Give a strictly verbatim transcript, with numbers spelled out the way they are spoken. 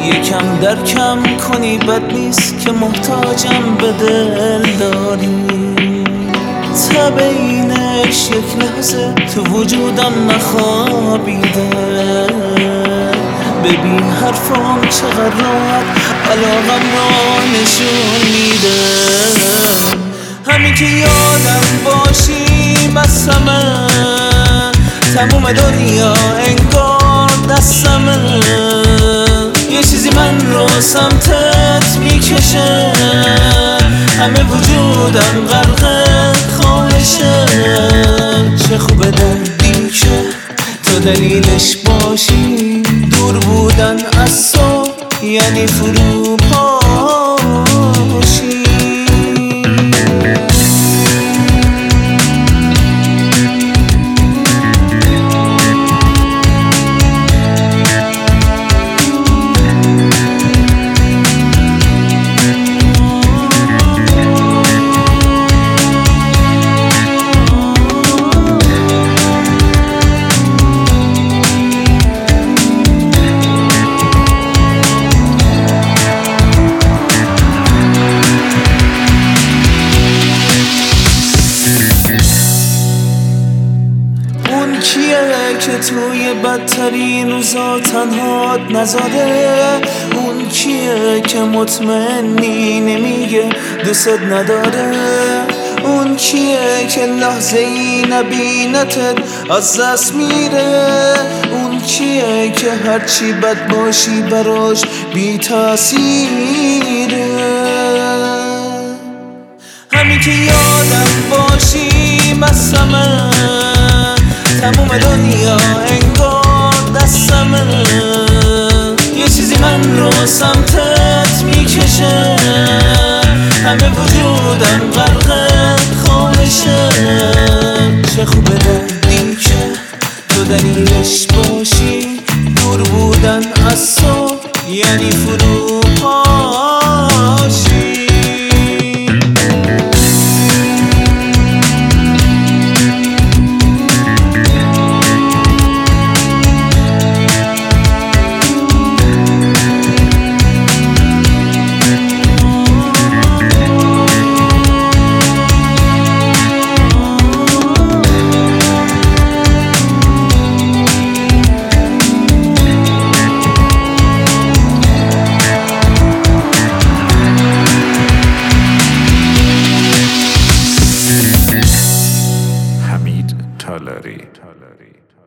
یکم درکم کنی بد نیست که محتاجم به دل داری. تبینش یک لحظه تو وجودم نخوابیده. ببین حرفام چقدر راحت علاقم را نشون میده. همین که یادم باشی بسمه، تموم دنیا انگار دستمه. یه چیزی من رو سمتت میکشه، همه وجودم غرق خواهشه. چه خوبه دردی که تو دلیلش باشی. دور بودن از تو یعنی فرو پاشی. که توی بدترین روزا تنهات نذاره. اون کیه که مطمئنی نمیگه دوست نداره. اون کیه که لحظه ای نبینتت از دست میره. اون کیه که هرچی بد باشی براش بی تأثیره. همین که یادم باشی مسمه، تموم دنیا انگار دستمه. یه چیزی من رو سمتت میکشه، همه وجودم غرق خواهشه. چه خوبه دردی که تو دلیلش باشی. دور بودن از تو یعنی فرو پاشی. Talari.